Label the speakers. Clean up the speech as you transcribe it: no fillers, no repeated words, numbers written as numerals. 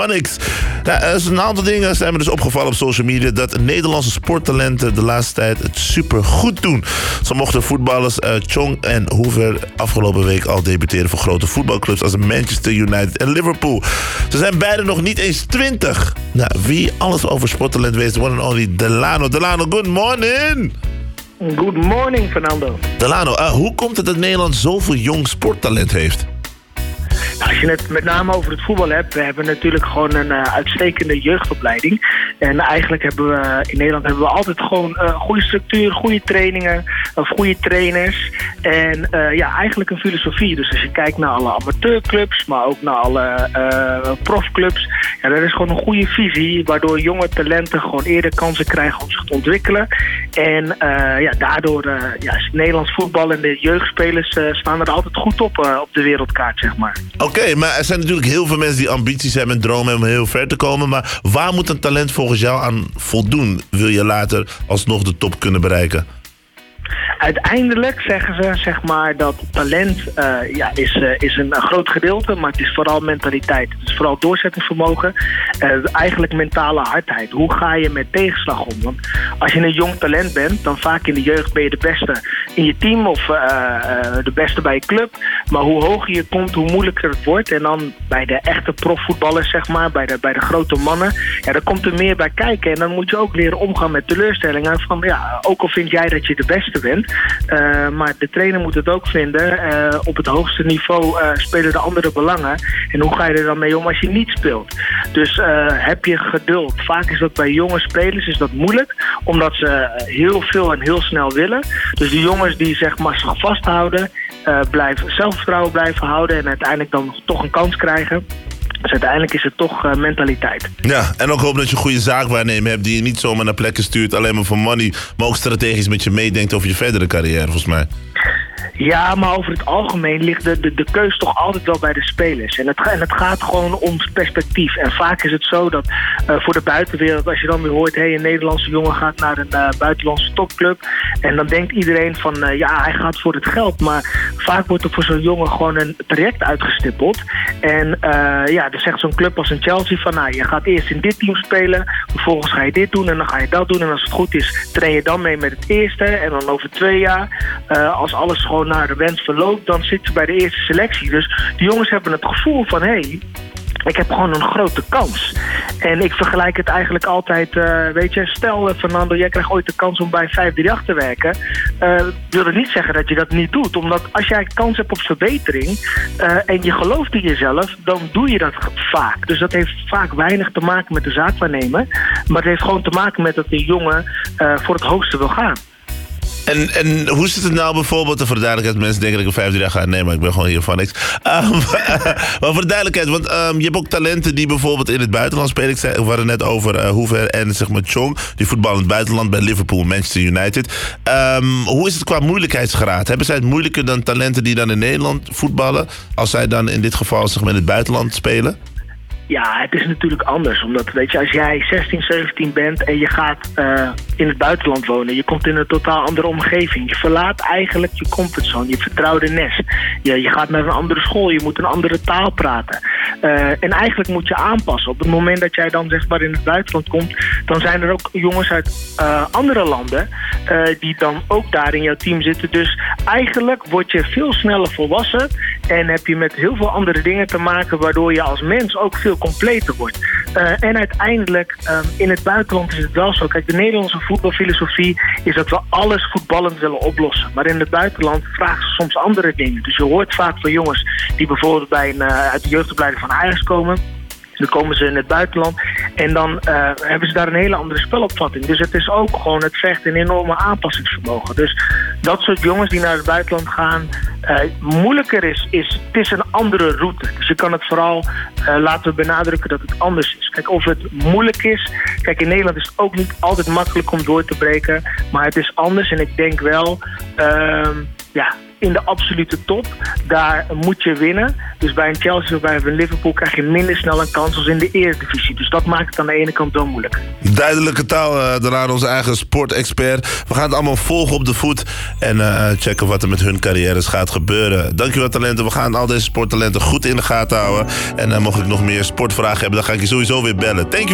Speaker 1: Phonics. Ja, er is een aantal dingen zijn me dus opgevallen op social media... dat Nederlandse sporttalenten de laatste tijd het super goed doen. Zo mochten voetballers Chong en Hoover afgelopen week al debuteren... voor grote voetbalclubs als Manchester United en Liverpool. Ze zijn beide nog niet eens 20. Nou, wie alles over sporttalent weet, one and only Delano. Delano, good morning!
Speaker 2: Good morning, Fernando.
Speaker 1: Delano, hoe komt het dat Nederland zoveel jong sporttalent heeft?
Speaker 2: Nou, als je het met name over het voetbal hebt... we hebben natuurlijk gewoon een uitstekende jeugdopleiding. En eigenlijk hebben we in Nederland altijd gewoon goede structuur, goede trainingen... of goede trainers. En eigenlijk een filosofie. Dus als je kijkt naar alle amateurclubs... maar ook naar alle profclubs... ja, dat is gewoon een goede visie... waardoor jonge talenten gewoon eerder kansen krijgen om zich te ontwikkelen. En daardoor is het Nederlands voetbal en de jeugdspelers... staan er altijd goed op de wereldkaart, zeg maar.
Speaker 1: Oké, maar er zijn natuurlijk heel veel mensen die ambities hebben en dromen hebben om heel ver te komen. Maar waar moet een talent volgens jou aan voldoen? Wil je later alsnog de top kunnen bereiken?
Speaker 2: Uiteindelijk zeggen ze zeg maar dat talent is een groot gedeelte, maar het is vooral mentaliteit. Het is vooral doorzettingsvermogen, eigenlijk mentale hardheid. Hoe ga je met tegenslag om? Want als je een jong talent bent, dan vaak in de jeugd ben je de beste in je team of de beste bij je club. Maar hoe hoger je komt, hoe moeilijker het wordt. En dan bij de echte profvoetballers, zeg maar, bij de grote mannen, ja, daar komt er meer bij kijken. En dan moet je ook leren omgaan met teleurstellingen. Van ja, ook al vind jij dat je de beste bent, maar de trainer moet het ook vinden. Op het hoogste niveau spelen de andere belangen. En hoe ga je er dan mee om als je niet speelt? Dus heb je geduld. Vaak is dat bij jonge spelers is dat moeilijk, omdat ze heel veel en heel snel willen. Dus de jongens die zeg maar zich vasthouden, zelfvertrouwen blijven houden en uiteindelijk dan toch een kans krijgen. Dus uiteindelijk is het toch mentaliteit.
Speaker 1: Ja, en ook hoop dat je een goede zaakwaarnemer hebt die je niet zomaar naar plekken stuurt alleen maar voor money, maar ook strategisch met je meedenkt over je verdere carrière, volgens mij.
Speaker 2: Ja, maar over het algemeen ligt de keus toch altijd wel bij de spelers. En het gaat gewoon om perspectief. En vaak is het zo dat voor de buitenwereld, als je dan weer hoort, een Nederlandse jongen gaat naar een buitenlandse topclub. En dan denkt iedereen van, hij gaat voor het geld. Maar vaak wordt er voor zo'n jongen gewoon een traject uitgestippeld. En dan zegt zo'n club als een Chelsea van, je gaat eerst in dit team spelen. Vervolgens ga je dit doen en dan ga je dat doen. En als het goed is, train je dan mee met het eerste. En dan over 2 jaar, als alles gewoon naar de wens verloopt, dan zit ze bij de eerste selectie. Dus de jongens hebben het gevoel van, ik heb gewoon een grote kans. En ik vergelijk het eigenlijk altijd, stel Fernando, jij krijgt ooit de kans om bij 538 te werken. Wil dat niet zeggen dat je dat niet doet. Omdat als jij kans hebt op verbetering en je gelooft in jezelf, dan doe je dat vaak. Dus dat heeft vaak weinig te maken met de zaakwaarnemer. Maar het heeft gewoon te maken met dat de jongen voor het hoogste wil gaan.
Speaker 1: En hoe zit het nou bijvoorbeeld, voor de duidelijkheid, mensen denken dat ik een 538 ga, nee, maar ik ben gewoon hier van niks. Maar voor de duidelijkheid, want je hebt ook talenten die bijvoorbeeld in het buitenland spelen. We hadden net over Hoover en zeg maar Chong, die voetballen in het buitenland bij Liverpool, Manchester United. Hoe is het qua moeilijkheidsgraad? Hebben zij het moeilijker dan talenten die dan in Nederland voetballen, als zij dan in dit geval zeg maar in het buitenland spelen?
Speaker 2: Ja, het is natuurlijk anders. Omdat, als jij 16, 17 bent en je gaat in het buitenland wonen, je komt in een totaal andere omgeving. Je verlaat eigenlijk je comfortzone, je vertrouwde nest. Je gaat naar een andere school, je moet een andere taal praten. En eigenlijk moet je aanpassen. Op het moment dat jij dan zeg maar in het buitenland komt, dan zijn er ook jongens uit andere landen die dan ook daar in jouw team zitten. Dus eigenlijk word je veel sneller volwassen en heb je met heel veel andere dingen te maken, waardoor je als mens ook veel completer wordt. En uiteindelijk, in het buitenland is het wel zo. Kijk, de Nederlandse voetbalfilosofie is dat we alles voetballend willen oplossen. Maar in het buitenland vragen ze soms andere dingen. Dus je hoort vaak van jongens die bijvoorbeeld uit de jeugdopleiding van Ajax komen. Dan komen ze in het buitenland en dan hebben ze daar een hele andere spelopvatting. Dus het is ook gewoon, het vergt een enorme aanpassingsvermogen. Dus dat soort jongens die naar het buitenland gaan, moeilijker is, het is een andere route. Dus je kan het vooral laten we benadrukken dat het anders is. Kijk, of het moeilijk is. Kijk, in Nederland is het ook niet altijd makkelijk om door te breken. Maar het is anders en ik denk wel, in de absolute top, daar moet je winnen. Dus bij een Chelsea of bij een Liverpool krijg je minder snel een kans als in de Eredivisie. Dus dat maakt het aan de ene kant wel moeilijk.
Speaker 1: Duidelijke taal daarna onze eigen sportexpert. We gaan het allemaal volgen op de voet en checken wat er met hun carrières gaat gebeuren. Dankjewel talenten, we gaan al deze sporttalenten goed in de gaten houden. En mocht ik nog meer sportvragen hebben, dan ga ik je sowieso weer bellen. Thank you.